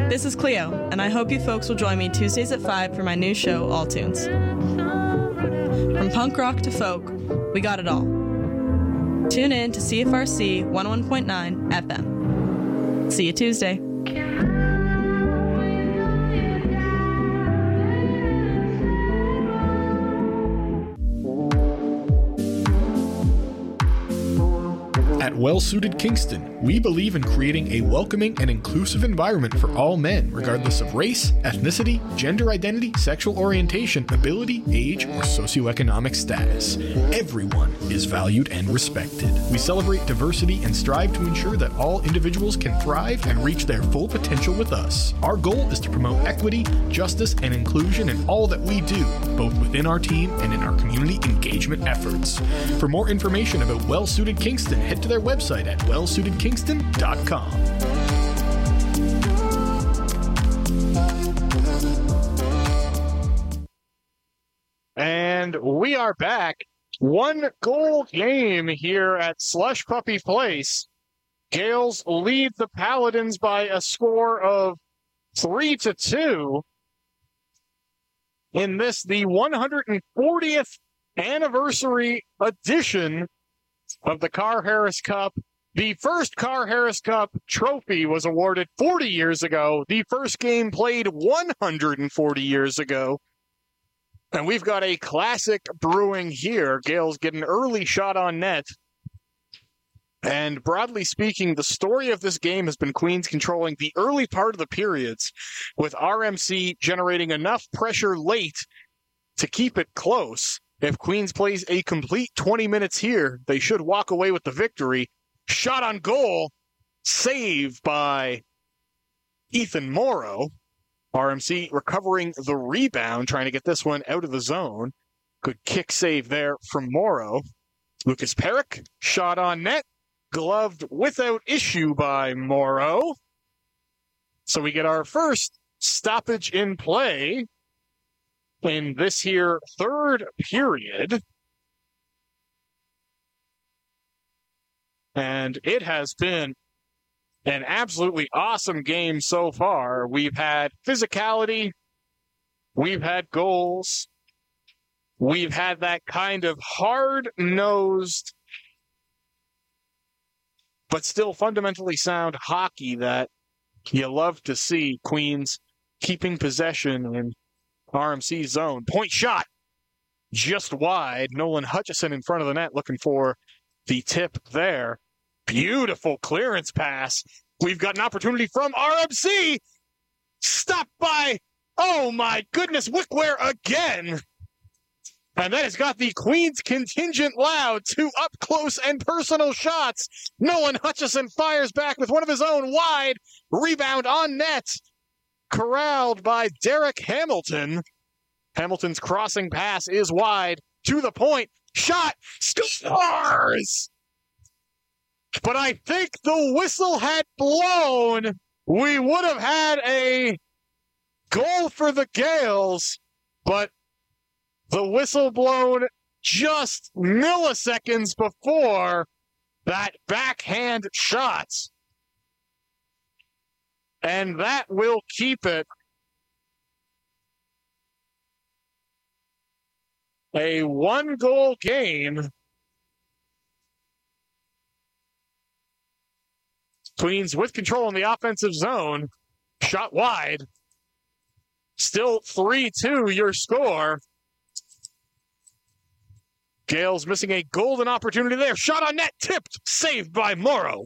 This is Cleo, and I hope you folks will join me Tuesdays at 5 for my new show, All Tunes. From punk rock to folk, we got it all. Tune in to CFRC 101.9 FM. See you Tuesday. At Well Suited Kingston, we believe in creating a welcoming and inclusive environment for all men, regardless of race, ethnicity, gender identity, sexual orientation, ability, age, or socioeconomic status. Everyone is valued and respected. We celebrate diversity and strive to ensure that all individuals can thrive and reach their full potential with us. Our goal is to promote equity, justice, and inclusion in all that we do, both within our team and in our community engagement efforts. For more information about Well Suited Kingston, head to their website at wellsuitedkingston.com. And we are back. 1-goal game here at Slush Puppy Place. Gales lead the Paladins by a score of 3-2. In this, the 140th anniversary edition of the Carr Harris Cup. The first Carr Harris Cup trophy was awarded 40 years ago. The first game played 140 years ago. And we've got a classic brewing here. Gales get an early shot on net. And broadly speaking, the story of this game has been Queens controlling the early part of the periods, with RMC generating enough pressure late to keep it close. If Queens plays a complete 20 minutes here, they should walk away with the victory. Shot on goal, save by Ethan Morrow. RMC recovering the rebound, trying to get this one out of the zone. Good kick save there from Morrow. Lucas Perrick, shot on net, gloved without issue by Morrow. So we get our first stoppage in play in this here third period. And it has been an absolutely awesome game so far. We've had physicality. We've had goals. We've had that kind of hard-nosed, but still fundamentally sound hockey that you love to see. Queens keeping possession in RMC zone. Point shot just wide. Nolan Hutchison in front of the net looking for the tip there. Beautiful clearance pass. We've got an opportunity from RMC. Stopped by, oh my goodness, Wickware again. And that has got the Queens contingent loud. 2 up-close and personal shots. Nolan Hutchison fires back with one of his own wide. Rebound on net. Corralled by Derek Hamilton. Hamilton's crossing pass is wide. To the point. Shot. Scores! But I think the whistle had blown. We would have had a goal for the Gales, but the whistle blown just milliseconds before that backhand shot. And that will keep it a 1-goal game. Queens with control in the offensive zone. Shot wide. Still 3-2 your score. Gales missing a golden opportunity there. Shot on net, tipped, saved by Morrow.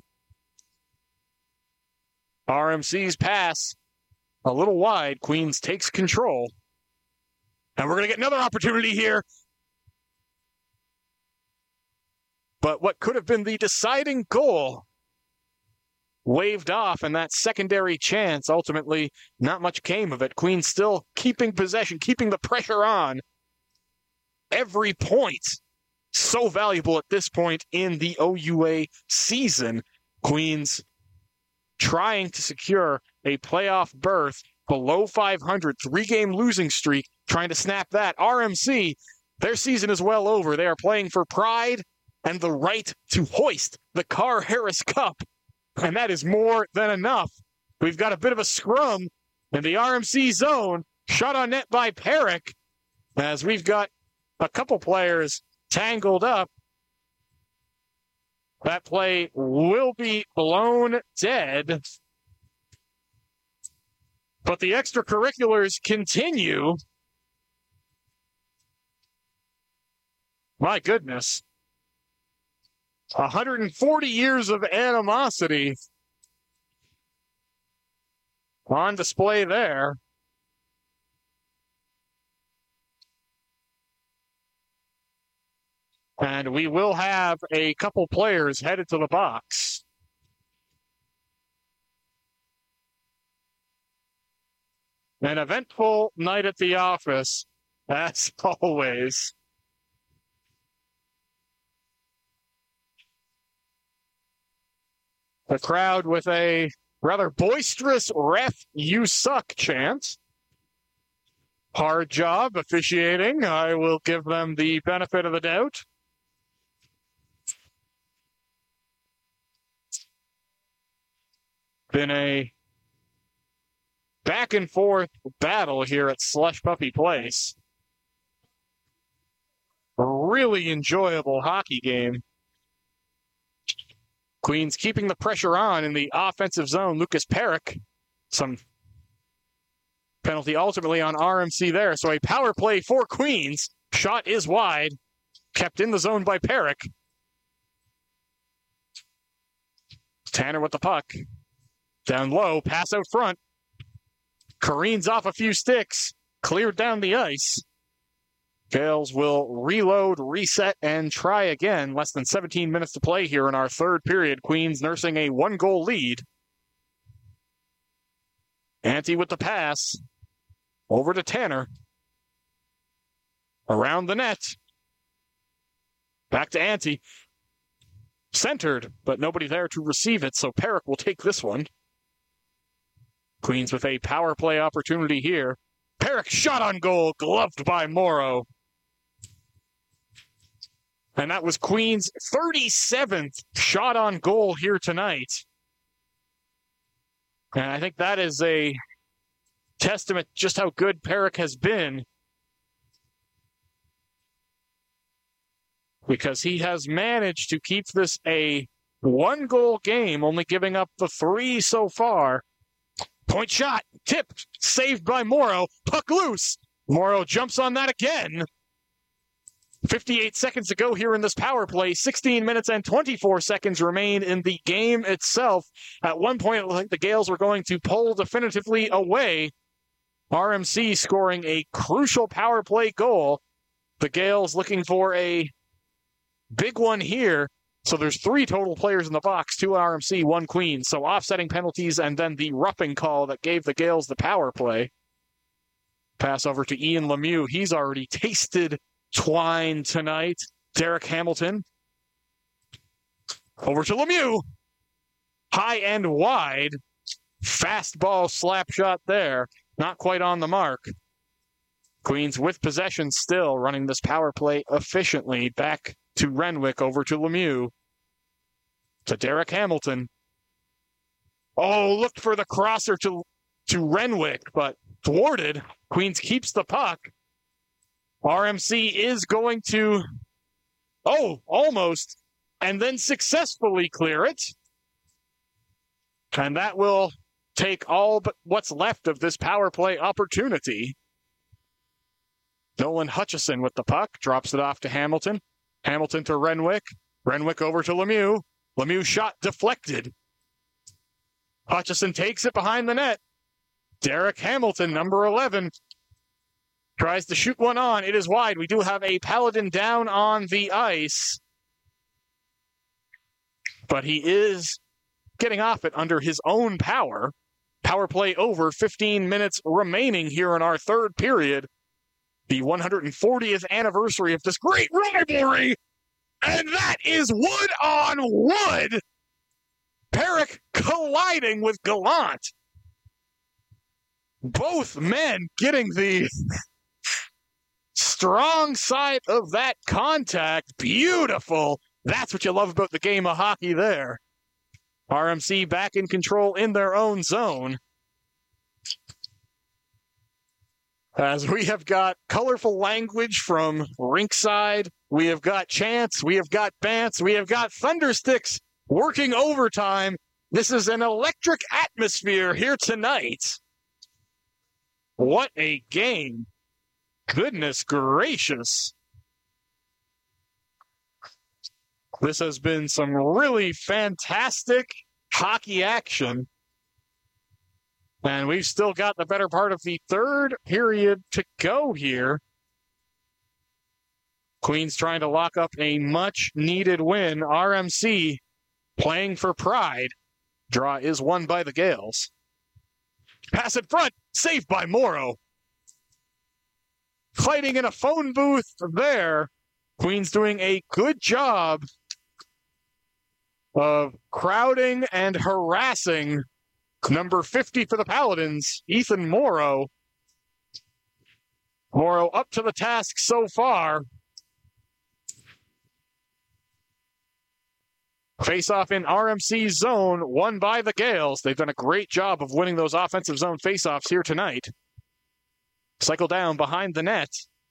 RMC's pass a little wide. Queens takes control. And we're going to get another opportunity here. But what could have been the deciding goal waved off, and that secondary chance, ultimately, not much came of it. Queens still keeping possession, keeping the pressure on. Every point so valuable at this point in the OUA season. Queens trying to secure a playoff berth below 500, 3-game losing streak, trying to snap that. RMC, their season is well over. They are playing for pride and the right to hoist the Carr Harris Cup. And that is more than enough We've got a bit of a scrum in the RMC zone. Shot on net by Perrick, as we've got a couple players tangled up. That play will be blown dead. But the extracurriculars continue. My goodness. 140 years of animosity on display there. And we will have a couple players headed to the box. An eventful night at the office, as always. The crowd with a rather boisterous "ref, you suck" chant. Hard job officiating. I will give them the benefit of the doubt. Been a back and forth battle here at Slush Puppy Place. A really enjoyable hockey game. Queens keeping the pressure on in the offensive zone. Lucas Perrick, some penalty ultimately on RMC there. So a power play for Queens. Shot is wide. Kept in the zone by Perrick. Tanner with the puck. Down low, pass out front. Careens off a few sticks. Cleared down the ice. Gales will reload, reset, and try again. Less than 17 minutes to play here in our third period. Queens nursing a 1-goal lead. Ante with the pass. Over to Tanner. Around the net. Back to Ante. Centered, but nobody there to receive it, so Perrick will take this one. Queens with a power play opportunity here. Perrick shot on goal, gloved by Morrow. And that was Queens' 37th shot on goal here tonight. And I think that is a testament just how good Perrick has been. Because he has managed to keep this a 1-goal game, only giving up the 3 so far. Point shot, tipped, saved by Morrow, puck loose. Morrow jumps on that again. 58 seconds to go here in this power play. 16 minutes and 24 seconds remain in the game itself. At one point, it looked like the Gales were going to pull definitively away. RMC scoring a crucial power play goal. The Gales looking for a big one here. So there's 3 total players in the box, 2 RMC, 1 Queens. So offsetting penalties and then the roughing call that gave the Gales the power play. Pass over to Ian Lemieux. He's already tasted twine tonight. Derek Hamilton. Over to Lemieux. High and wide. Fastball slap shot there. Not quite on the mark. Queens with possession still, running this power play efficiently. Back to Renwick, over to Lemieux. To Derek Hamilton. Oh, looked for the crosser to Renwick, but thwarted. Queens keeps the puck. RMC is going to, almost, and then successfully clear it. And that will take all but what's left of this power play opportunity. Nolan Hutchison with the puck, drops it off to Hamilton. Hamilton to Renwick. Renwick over to Lemieux. Lemieux shot deflected. Hutchison takes it behind the net. Derek Hamilton, number 11, tries to shoot one on. It is wide. We do have a Paladin down on the ice. But he is getting off it under his own power. Power play over, 15 minutes remaining here in our third period. The 140th anniversary of this great rivalry. And that is wood on wood. Perrick colliding with Gallant. Both men getting the strong side of that contact. Beautiful. That's what you love about the game of hockey there. RMC back in control in their own zone. As we have got colorful language from Rinkside, we have got chants, we have got bants, we have got Thundersticks working overtime. This is an electric atmosphere here tonight. What a game. Goodness gracious. This has been some really fantastic hockey action. And we've still got the better part of the third period to go here. Queens trying to lock up a much-needed win. RMC playing for pride. Draw is won by the Gales. Pass in front. Saved by Morrow. Fighting in a phone booth there. Queens doing a good job of crowding and harassing number 50 for the Paladins, Ethan Morrow. Morrow up to the task so far. Face-off in RMC zone, won by the Gales. They've done a great job of winning those offensive zone face-offs here tonight. Cycle down behind the net.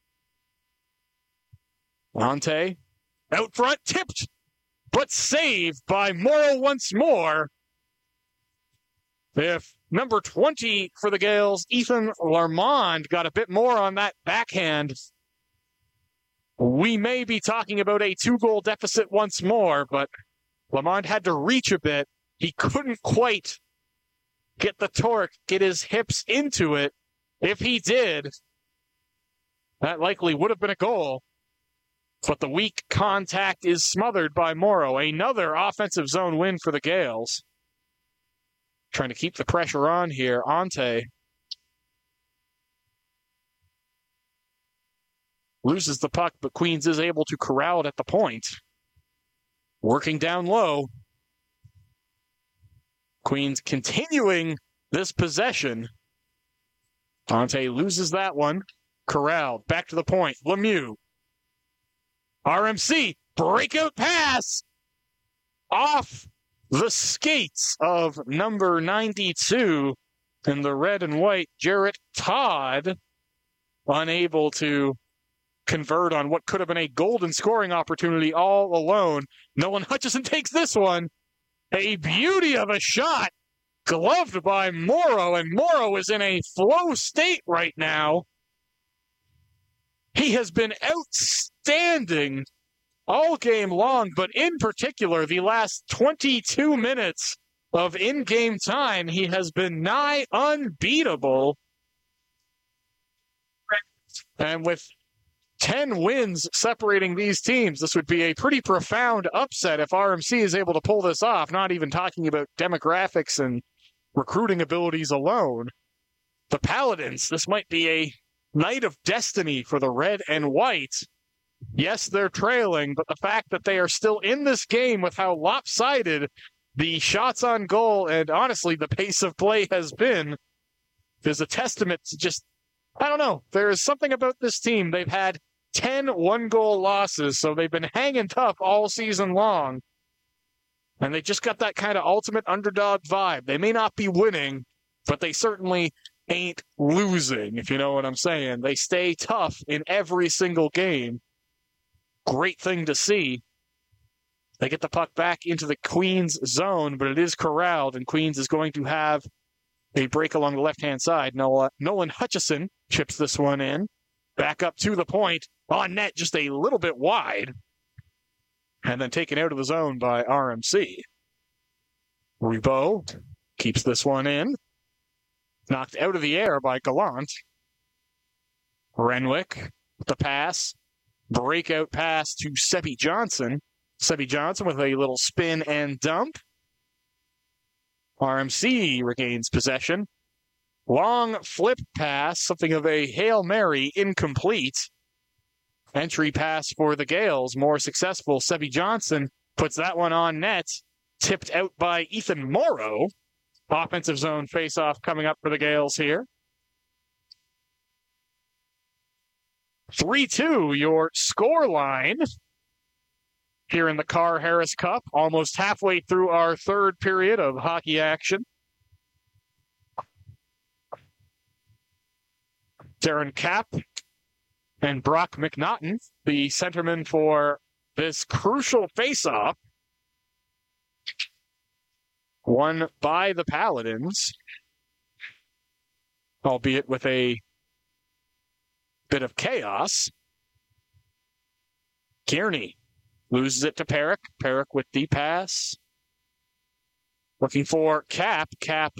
Ante, out front, tipped, but saved by Morrow once more. If number 20 for the Gales, Ethan Larmond, got a bit more on that backhand, we may be talking about a 2-goal deficit once more, but Larmond had to reach a bit. He couldn't quite get the torque, get his hips into it. If he did, that likely would have been a goal. But the weak contact is smothered by Morrow. Another offensive zone win for the Gales. Trying to keep the pressure on here. Ante loses the puck, but Queens is able to corral it at the point. Working down low. Queens continuing this possession. Ante loses that one. Corralled. Back to the point. Lemieux. RMC. Breakout pass. Off the skates of number 92 in the red and white, Jarrett Todd, unable to convert on what could have been a golden scoring opportunity all alone. Nolan Hutchison takes this one. A beauty of a shot, gloved by Morrow, and Morrow is in a flow state right now. He has been outstanding all game long, but in particular, the last 22 minutes of in-game time, he has been nigh unbeatable. And with 10 wins separating these teams, this would be a pretty profound upset if RMC is able to pull this off, not even talking about demographics and recruiting abilities alone. The Paladins, this might be a night of destiny for the red and white. Yes, they're trailing, but the fact that they are still in this game with how lopsided the shots on goal and honestly the pace of play has been is a testament to just, I don't know, there is something about this team. They've had 10 one-goal losses, so they've been hanging tough all season long. And they just got that kind of ultimate underdog vibe. They may not be winning, but they certainly ain't losing, if you know what I'm saying. They stay tough in every single game. Great thing to see. They get the puck back into the Queens zone, but it is corralled, and Queens is going to have a break along the left-hand side. Nolan Hutchison chips this one in. Back up to the point. On net, just a little bit wide. And then taken out of the zone by RMC. Ribot keeps this one in. Knocked out of the air by Gallant. Renwick with the pass. Breakout pass to Sebi Johnson. Sebi Johnson with a little spin and dump. RMC regains possession. Long flip pass, something of a Hail Mary, incomplete. Entry pass for the Gales, more successful. Sebi Johnson puts that one on net. Tipped out by Ethan Morrow. Offensive zone face-off coming up for the Gales here. 3-2, your score line. here in the Carr Harris Cup, almost halfway through our third period of hockey action. Darren Kapp and Brock McNaughton, the centerman for this crucial face-off, won by the Paladins, albeit with a bit of chaos. Kearney loses it to Perrick. Perrick with the pass. Looking for Kapp. Kapp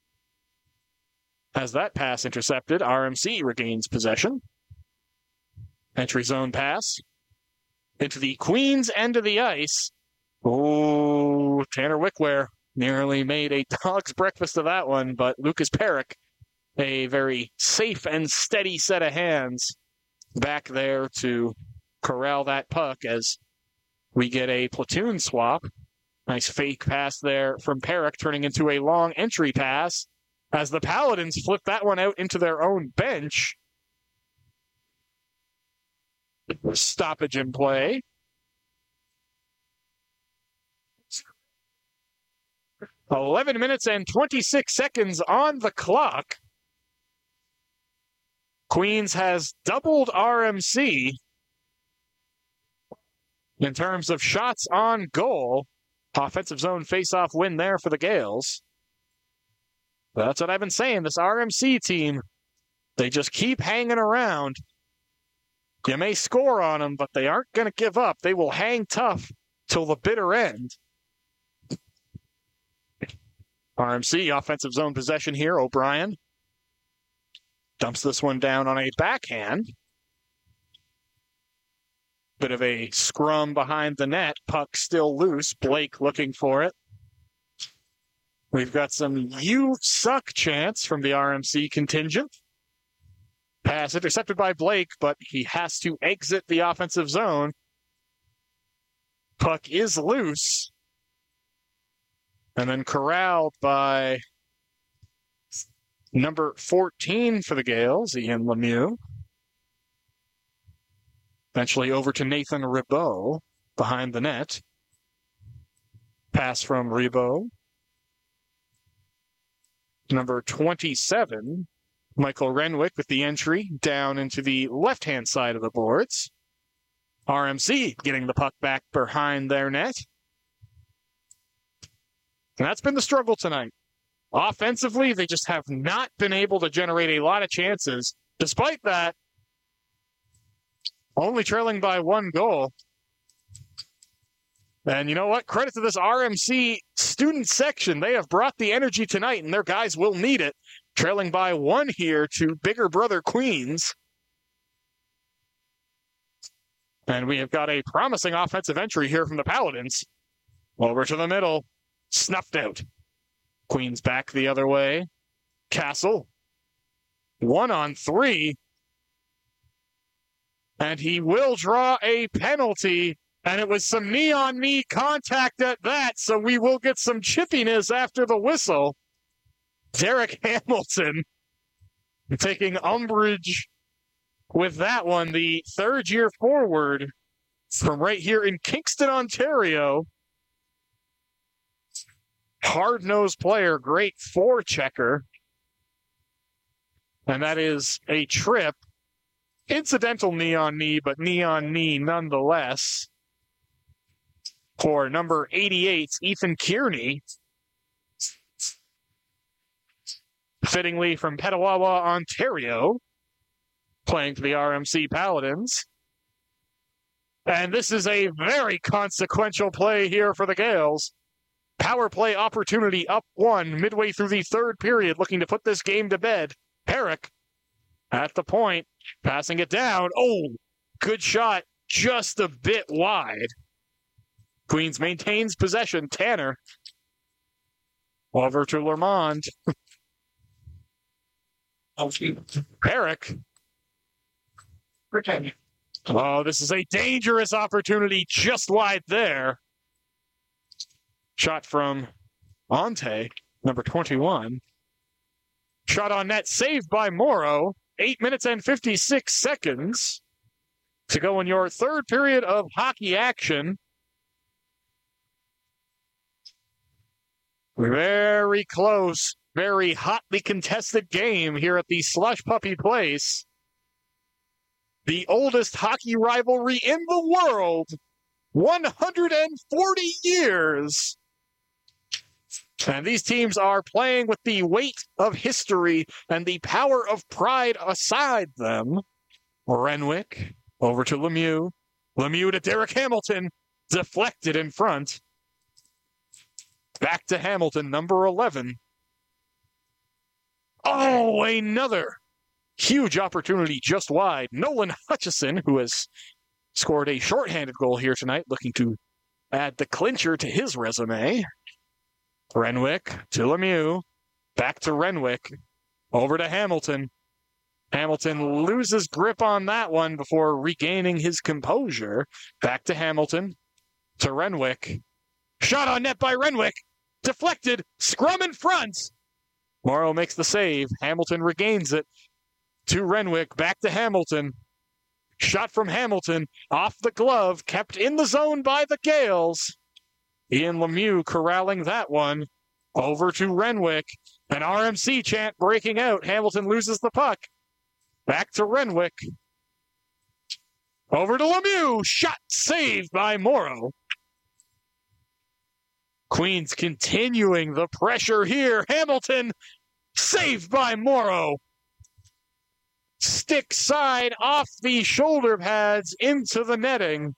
has that pass intercepted. RMC regains possession. Entry zone pass. Into the Queens end of the ice. Oh, Tanner Wickware nearly made a dog's breakfast of that one, but Lucas Perrick, a very safe and steady set of hands back there to corral that puck as we get a platoon swap. Nice fake pass there from Perrick, turning into a long entry pass as the Paladins flip that one out into their own bench. Stoppage in play. "11 minutes and 26 seconds on the clock. Queens has doubled RMC in terms of shots on goal. Offensive zone face-off win there for the Gales. That's what I've been saying. This RMC team, they just keep hanging around. You may score on them, but they aren't going to give up. They will hang tough till the bitter end. RMC offensive zone possession here. O'Brien dumps this one down on a backhand. Bit of a scrum behind the net. Puck still loose. Blake looking for it. We've got some "you suck" chants from the RMC contingent. Pass intercepted by Blake, but he has to exit the offensive zone. Puck is loose. And then corralled by number 14 for the Gales, Ian Lemieux. Eventually over to Nathan Ribot behind the net. Pass from Ribot. Number 27, Michael Renwick with the entry down into the left-hand side of the boards. RMC getting the puck back behind their net. And that's been the struggle tonight. Offensively, they just have not been able to generate a lot of chances. Despite that, only trailing by one goal. And you know what? Credit to this RMC student section. They have brought the energy tonight, and their guys will need it. Trailing by one here to bigger brother Queens. And we have got a promising offensive entry here from the Paladins. Over to the middle. Snuffed out. Queens back the other way. Castle. 1-on-3. And he will draw a penalty. And it was some knee-on-knee contact at that, so we will get some chippiness after the whistle. Derek Hamilton taking umbrage with that one. The third-year forward from right here in Kingston, Ontario. Hard-nosed player, great forechecker. And that is a trip. Incidental knee-on-knee, but knee-on-knee nonetheless. For number 88, Ethan Kearney. Fittingly from Petawawa, Ontario. Playing for the RMC Paladins. And this is a very consequential play here for the Gales. Power play opportunity up one midway through the third period, looking to put this game to bed. Perrick at the point, passing it down. Oh, good shot, just a bit wide. Queens maintains possession. Tanner over to Lermond. Perrick. Oh, this is a dangerous opportunity just wide there. Shot from Ante, number 21. Shot on net, saved by Morrow. 8 minutes and 56 seconds to go in your third period of hockey action. Very close, very hotly contested game here at the Slush Puppy Place. The oldest hockey rivalry in the world, 140 years. And these teams are playing with the weight of history and the power of pride aside them. Renwick over to Lemieux. Lemieux to Derek Hamilton. Deflected in front. Back to Hamilton, number 11. Oh, another huge opportunity just wide. Nolan Hutchison, who has scored a shorthanded goal here tonight, looking to add the clincher to his resume. Renwick to Lemieux. Back to Renwick. Over to Hamilton. Hamilton loses grip on that one before regaining his composure. Back to Hamilton. To Renwick. Shot on net by Renwick. Deflected. Scrum in front. Morrow makes the save. Hamilton regains it. To Renwick. Back to Hamilton. Shot from Hamilton. Off the glove. Kept in the zone by the Gales. Ian Lemieux corralling that one. Over to Renwick. An RMC chant breaking out. Hamilton loses the puck. Back to Renwick. Over to Lemieux. Shot saved by Morrow. Queens continuing the pressure here. Hamilton saved by Morrow. Stick side off the shoulder pads into the netting.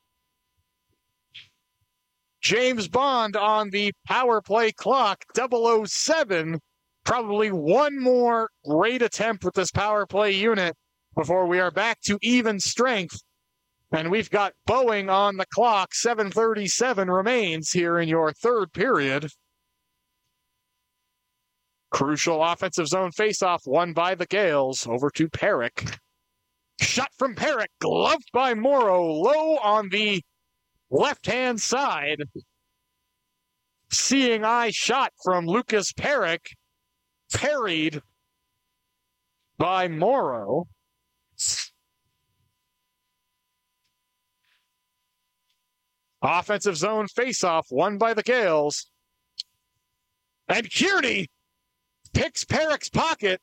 James Bond on the power play clock, 007. Probably one more great attempt with this power play unit before we are back to even strength. And we've got Boeing on the clock. 7:37 remains here in your third period. Crucial offensive zone faceoff won by the Gales. Over to Perrick. Shot from Perrick, gloved by Morrow, low on the left-hand side. Seeing eye shot from Lucas Perrick, parried by Morrow. Offensive zone faceoff won by the Gales. And Kearney picks Perrick's pocket.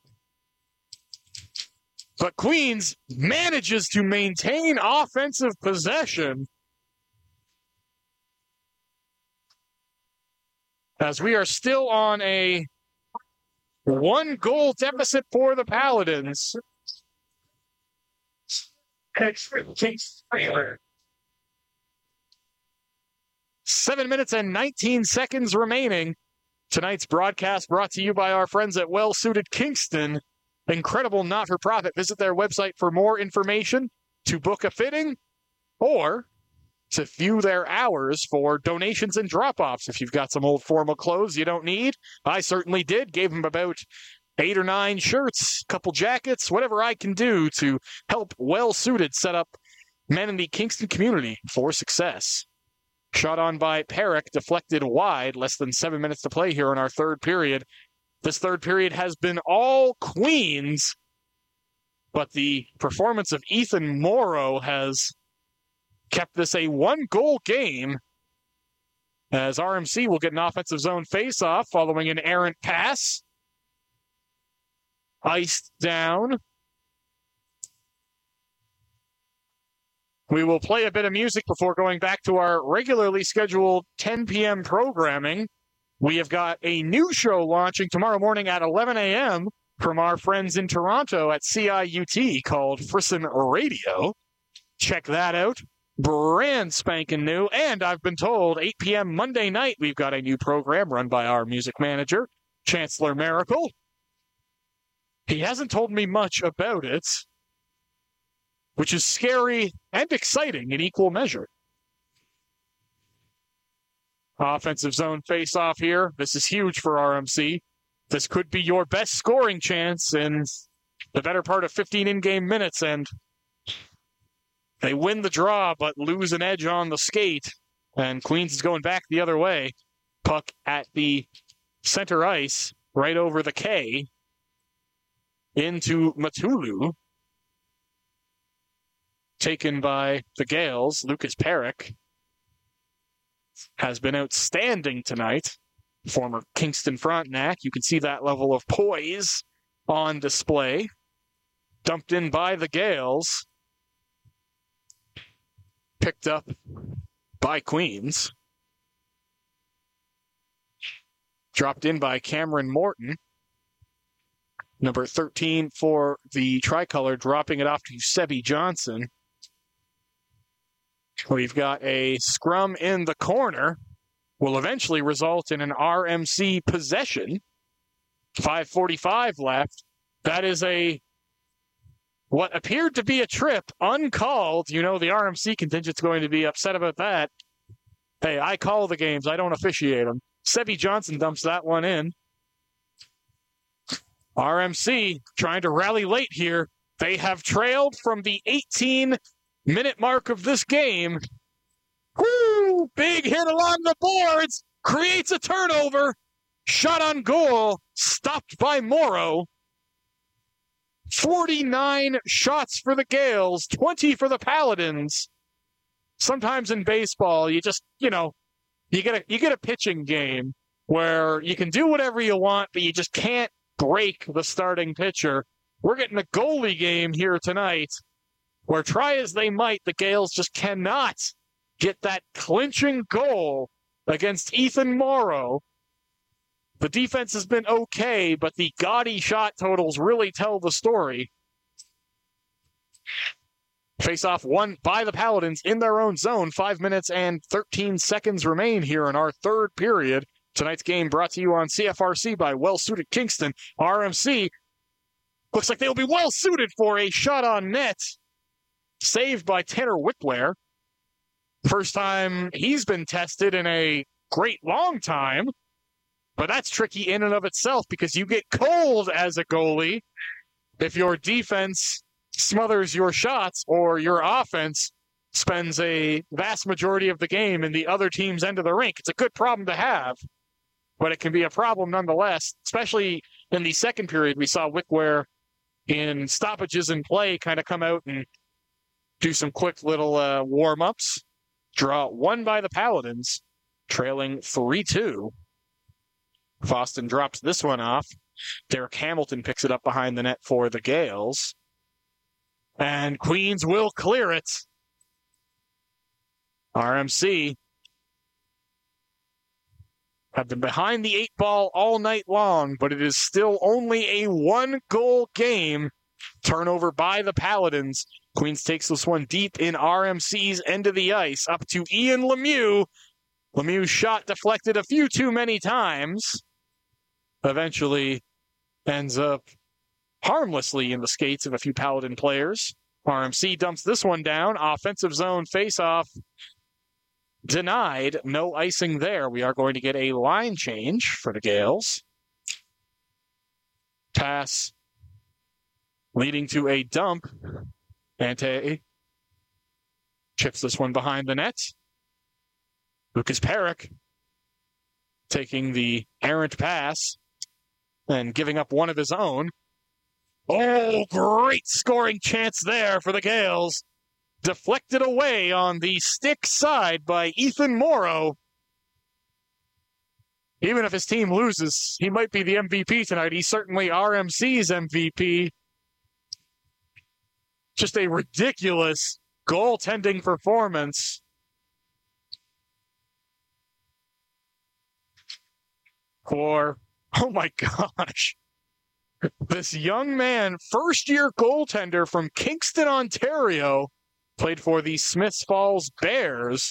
But Queens manages to maintain offensive possession. As we are still on a 1-goal deficit for the Paladins. 7 minutes and 19 seconds remaining. Tonight's broadcast brought to you by our friends at Well Suited Kingston. Incredible not-for-profit. Visit their website for more information, to book a fitting, or to view their hours for donations and drop-offs. If you've got some old formal clothes you don't need, I certainly did. Gave them about 8 or 9 shirts, a couple jackets, whatever I can do to help Well Suited set up men in the Kingston community for success. Shot on by Perrick, deflected wide. Less than 7 minutes to play here in our third period. This third period has been all Queens, but the performance of Ethan Morrow has kept this a 1-goal game, as RMC will get an offensive zone faceoff following an errant pass. Iced down. We will play a bit of music before going back to our regularly scheduled 10 p.m. programming. We have got a new show launching tomorrow morning at 11 a.m. from our friends in Toronto at CIUT called Frisson Radio. Check that out. Brand spanking new. And I've been told 8 p.m. Monday night we've got a new program run by our music manager, Chancellor Miracle. He hasn't told me much about it, which is scary and exciting in equal measure. Offensive zone face-off here. This is huge for RMC. This could be your best scoring chance in the better part of 15 in-game minutes, and they win the draw but lose an edge on the skate, and Queens is going back the other way. Puck at the center ice, right over the K, into Matulu. Taken by the Gales. Lucas Perrick has been outstanding tonight. former Kingston Frontenac. You can see that level of poise on display. Dumped in by the Gales. Picked up by Queens. Dropped in by Cameron Morton. Number 13 for the Tricolor, dropping it off to Sebi Johnson. We've got a scrum in the corner. Will eventually result in an RMC possession. 5:45 left. That is what appeared to be a trip, uncalled. You know the RMC contingent's going to be upset about that. Hey, I call the games. I don't officiate them. Sebi Johnson dumps that one in. RMC trying to rally late here. They have trailed from the 18-minute mark of this game. Woo! Big hit along the boards. Creates a turnover. Shot on goal. Stopped by Morrow. 49 shots for the Gales. 20 for the Paladins. Sometimes in baseball, you just, you get a pitching game where you can do whatever you want, but you just can't break the starting pitcher. We're getting a goalie game here tonight where, try as they might, the Gales just cannot get that clinching goal against Ethan Morrow. The defense has been okay, but the gaudy shot totals really tell the story. Face-off won by the Paladins in their own zone. 5 minutes and 13 seconds remain here in our third period. Tonight's game brought to you on CFRC by Well-Suited Kingston. RMC looks like they'll be well-suited for a shot on net. Saved by Tanner Wickware. First time he's been tested in a great long time. But that's tricky in and of itself because you get cold as a goalie if your defense smothers your shots or your offense spends a vast majority of the game in the other team's end of the rink. It's a good problem to have, but it can be a problem nonetheless, especially in the second period. We saw Wickware in stoppages in play kind of come out and do some quick little warm-ups. Draw one by the Paladins, trailing 3-2. Foston drops this one off. Derek Hamilton picks it up behind the net for the Gales. And Queens will clear it. RMC have been behind the 8-ball all night long, but it is still only a one-goal game. Turnover by the Paladins. Queens takes this one deep in RMC's end of the ice, up to Ian Lemieux. Lemieux's shot deflected a few too many times. Eventually ends up harmlessly in the skates of a few Paladin players. RMC dumps this one down. Offensive zone face-off denied. No icing there. We are going to get a line change for the Gales. Pass leading to a dump. Ante chips this one behind the net. Lucas Perrick taking the errant pass and giving up one of his own. Oh, great scoring chance there for the Gales. Deflected away on the stick side by Ethan Morrow. Even if his team loses, he might be the MVP tonight. He's certainly RMC's MVP. Just a ridiculous goaltending performance. For, oh my gosh, this young man, first-year goaltender from Kingston, Ontario, played for the Smiths Falls Bears.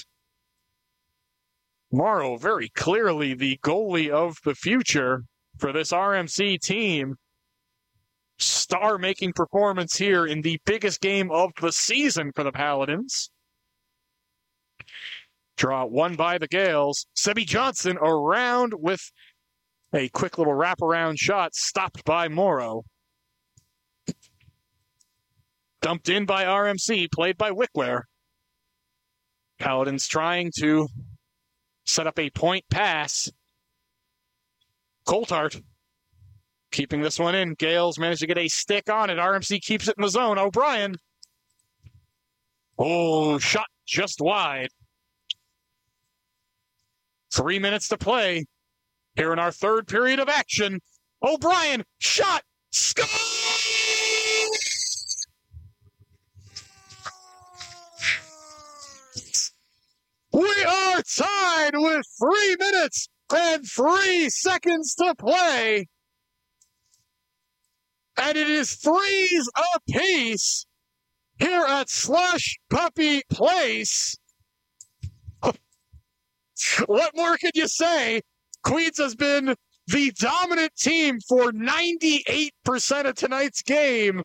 Morrow, very clearly the goalie of the future for this RMC team. Star-making performance here in the biggest game of the season for the Paladins. Draw one by the Gales. Sebi Johnson around with a quick little wraparound shot, stopped by Morrow. Dumped in by RMC, played by Wickware. Paladins trying to set up a point pass. Coltart keeping this one in. Gales managed to get a stick on it. RMC keeps it in the zone. O'Brien. Oh, shot just wide. 3 minutes to play. Here in our third period of action, O'Brien, shot, score! We are tied with 3 minutes and 3 seconds to play. And it is 3s apiece here at Slush Puppy Place. What more could you say? Queens has been the dominant team for 98% of tonight's game.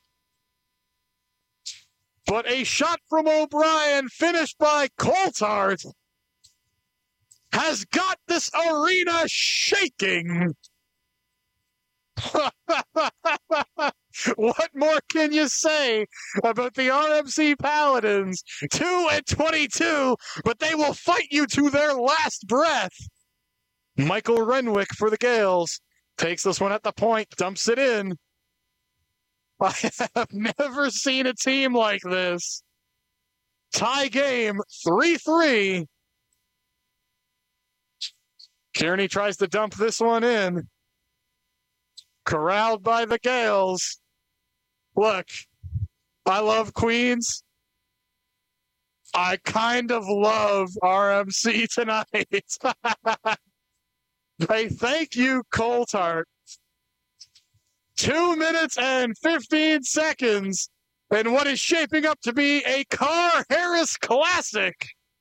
But a shot from O'Brien, finished by Coulthard, has got this arena shaking. What more can you say about the RMC Paladins? 2-22, but they will fight you to their last breath. Michael Renwick for the Gales takes this one at the point, dumps it in. I have never seen a team like this. Tie game, 3-3. Kearney tries to dump this one in. Corralled by the Gales. Look, I love Queens. I kind of love RMC tonight. Hey, thank you, Coulthard. 2 minutes and 15 seconds in what is shaping up to be a Carr Harris classic.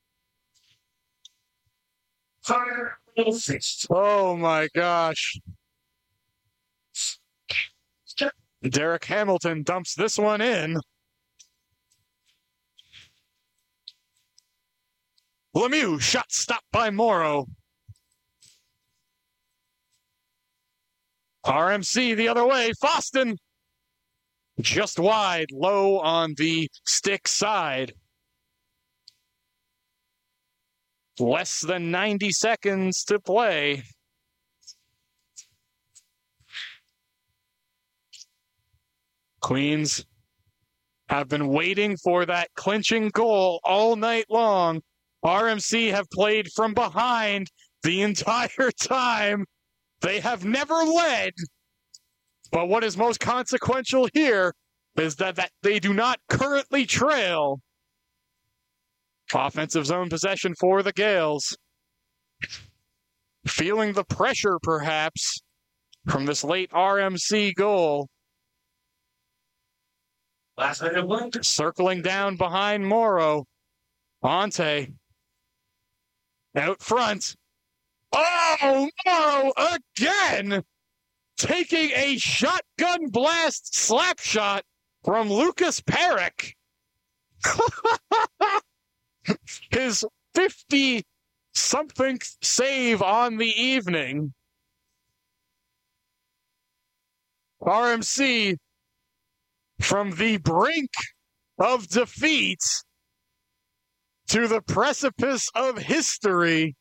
Oh my gosh. Derek Hamilton dumps this one in. Lemieux, shot stopped by Morrow. RMC the other way. Foston just wide, low on the stick side. Less than 90 seconds to play. Queens have been waiting for that clinching goal all night long. RMC have played from behind the entire time. They have never led. But what is most consequential here is that they do not currently trail. Offensive zone possession for the Gales. Feeling the pressure, perhaps, from this late RMC goal. Circling down behind Morrow. Ante. Out front. Oh, Morrow again! Taking a shotgun blast slap shot from Lucas Perrick. His 50-something save on the evening. RMC from the brink of defeat to the precipice of history.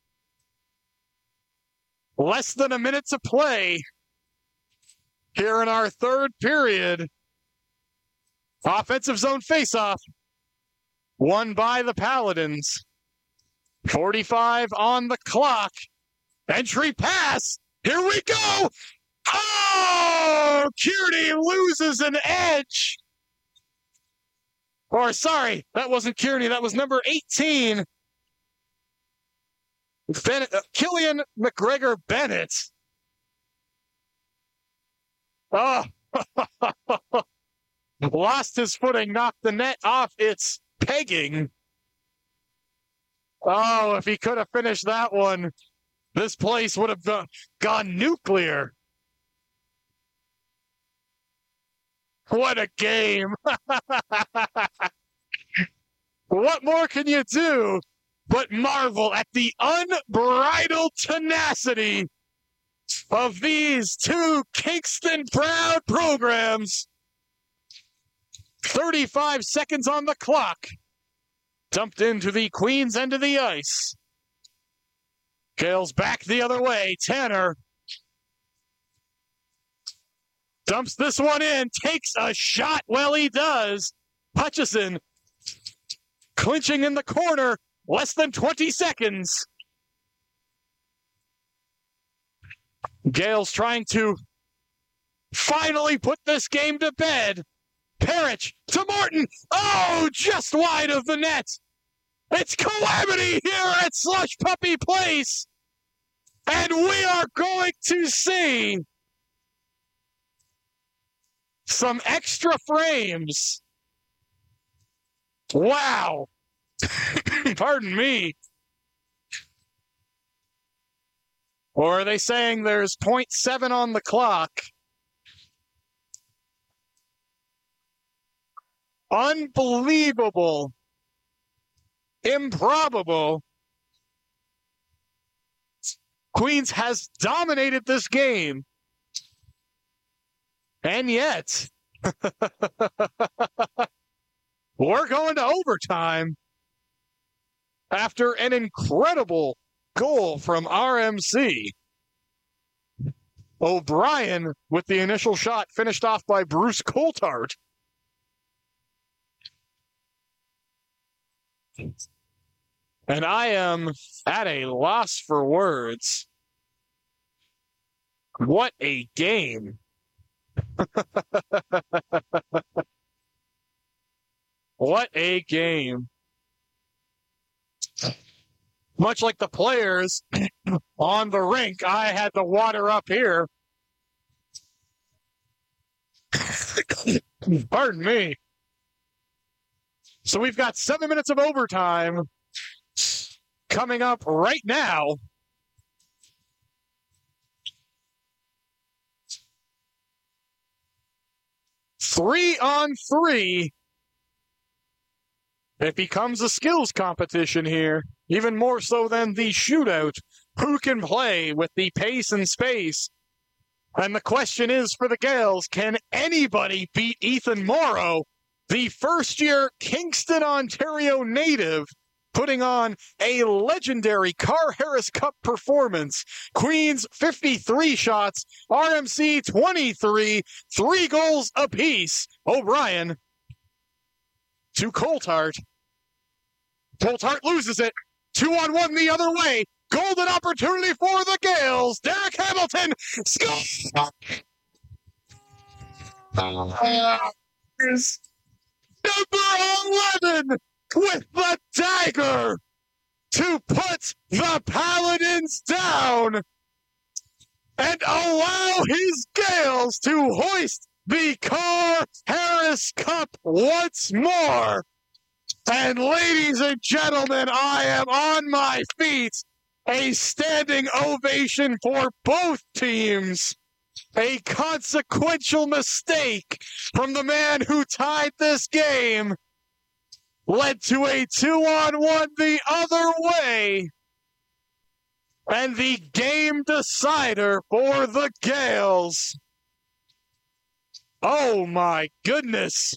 Less than a minute to play here in our third period. Offensive zone faceoff. Won by the Paladins. 45 on the clock. Entry pass. Here we go. Oh, Kearney loses an edge. Or sorry, that wasn't Kearney. That was number 18. Killian McGregor Bennett. Oh, lost his footing, knocked the net off its pegging. Oh, if he could have finished that one, this place would have gone nuclear. What a game. What more can you do but marvel at the unbridled tenacity of these two Kingston proud programs? 35 seconds on the clock. Dumped into the Queens end of the ice. Gales back the other way. Tanner dumps this one in. Takes a shot. Well, he does. Hutchison clinching in the corner. Less than 20 seconds. Gales trying to finally put this game to bed. Parrish to Martin. Oh, just wide of the net. It's calamity here at Slush Puppy Place. And we are going to see some extra frames. Wow. Pardon me. Or are they saying there's 0.7 on the clock? Unbelievable. Improbable. Queens has dominated this game. And yet, we're going to overtime after an incredible goal from RMC. O'Brien with the initial shot, finished off by Bruce Coulthard. And I am at a loss for words. What a game. What a game. Much like the players on the rink, I had the water up here. Pardon me. So we've got 7 minutes of overtime coming up right now. Three on three. It becomes a skills competition here, even more so than the shootout. Who can play with the pace and space? And the question is for the Gales, can anybody beat Ethan Morrow, the first-year Kingston, Ontario native, putting on a legendary Carr Harris Cup performance? Queens 53 shots, RMC 23, 3 goals apiece. O'Brien to Coulthard. Coulthard loses it. 2-on-1 the other way. Golden opportunity for the Gales. Derek Hamilton scores. Number 11 with the dagger to put the Paladins down and allow his Gales to hoist the Carr Harris Cup once more. And ladies and gentlemen, I am on my feet. A standing ovation for both teams. A consequential mistake from the man who tied this game led to a 2-on-1 the other way. And the game decider for the Gales. Oh my goodness.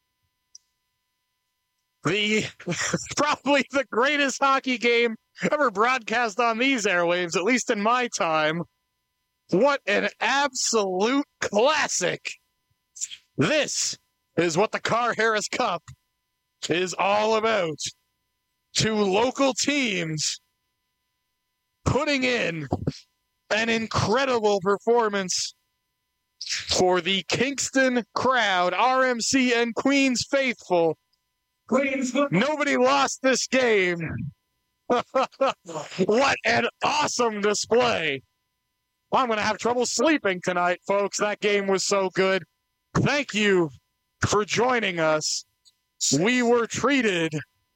Probably the greatest hockey game ever broadcast on these airwaves, at least in my time. What an absolute classic. This is what the Carr Harris Cup is all about. Two local teams putting in an incredible performance for the Kingston crowd, RMC and Queens faithful. Nobody lost this game. What an awesome display. I'm going to have trouble sleeping tonight, folks. That game was so good. Thank you for joining us. We were treated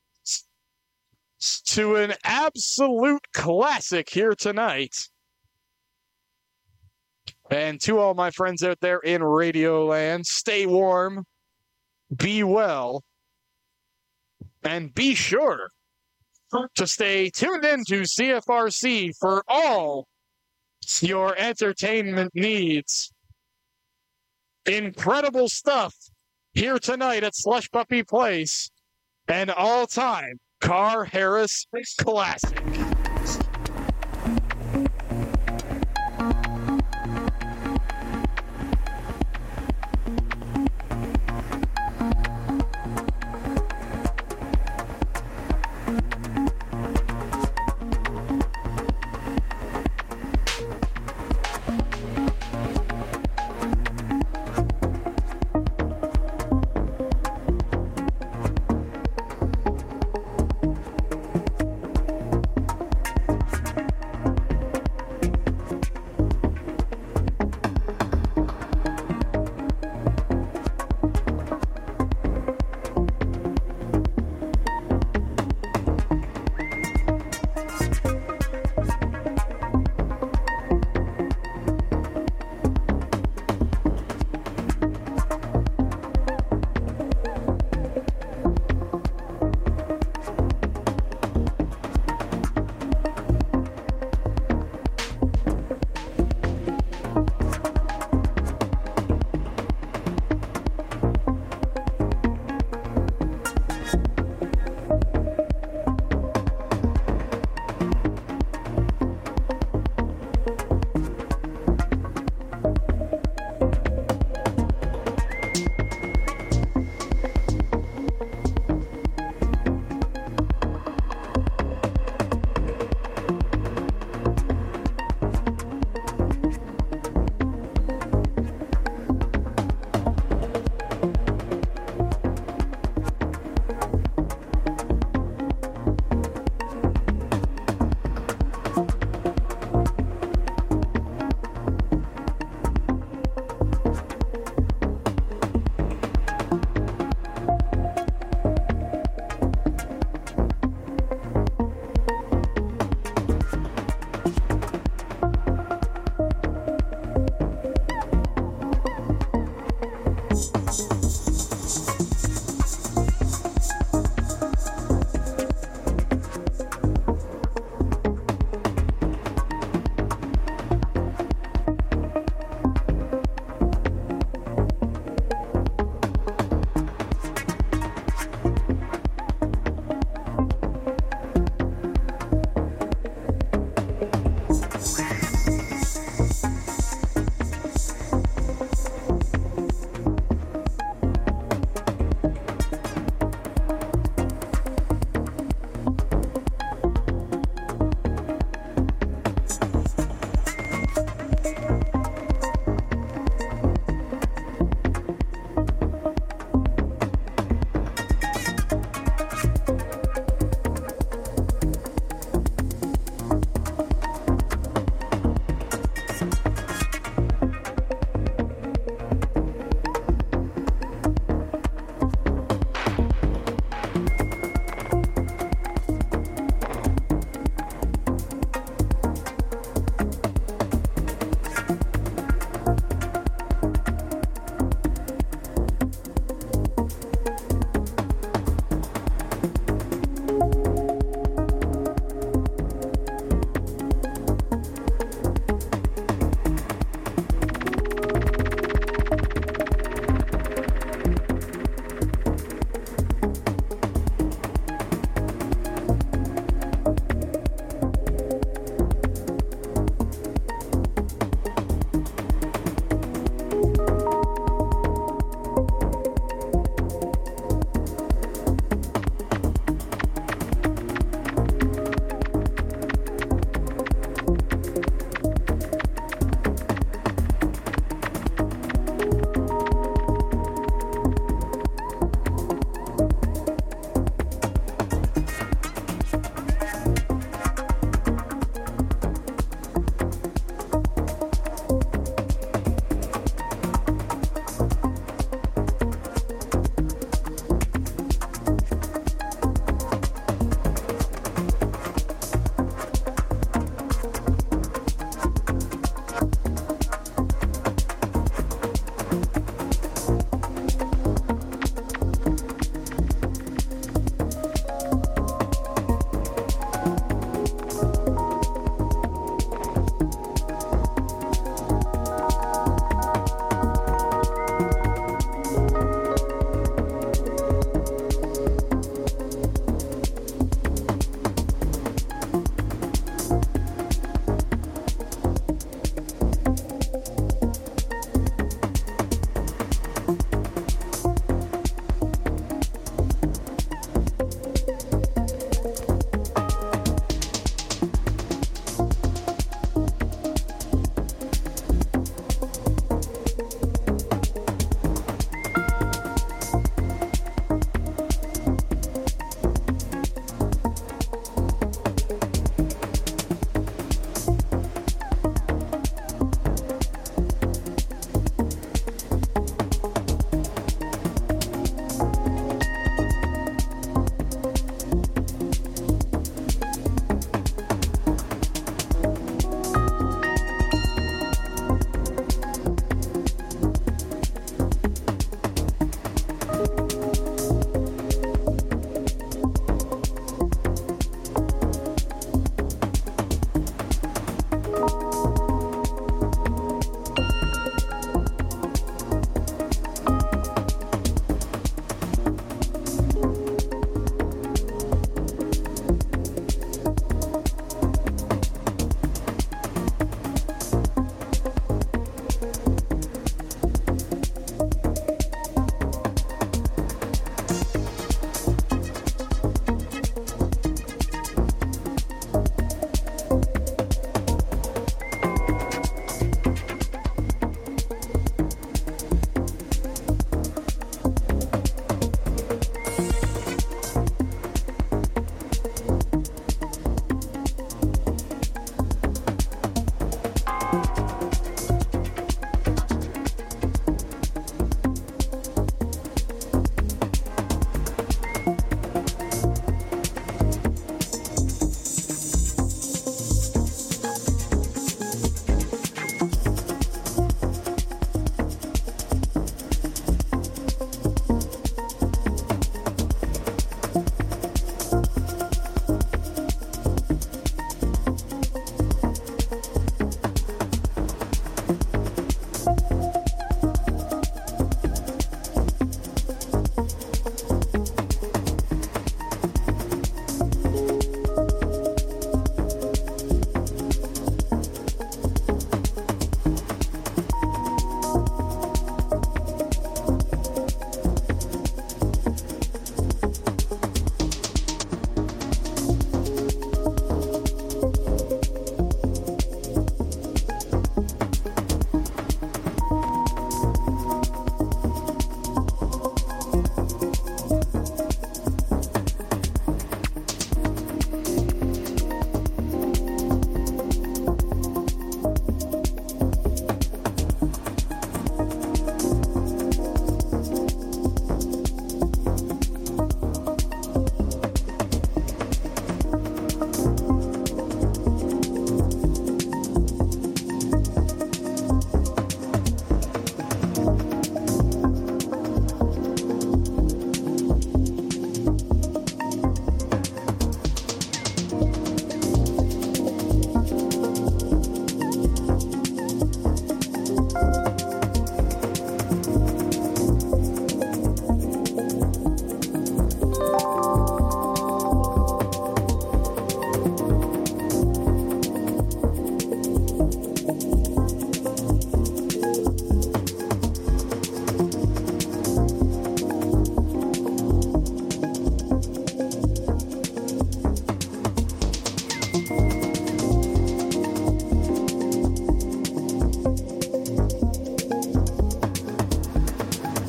to an absolute classic here tonight. And to all my friends out there in Radio Land, stay warm, be well, and be sure to stay tuned in to CFRC for all your entertainment needs. Incredible stuff here tonight at Slush Puppy Place. An all-time Carr Harris classic.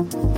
Bye.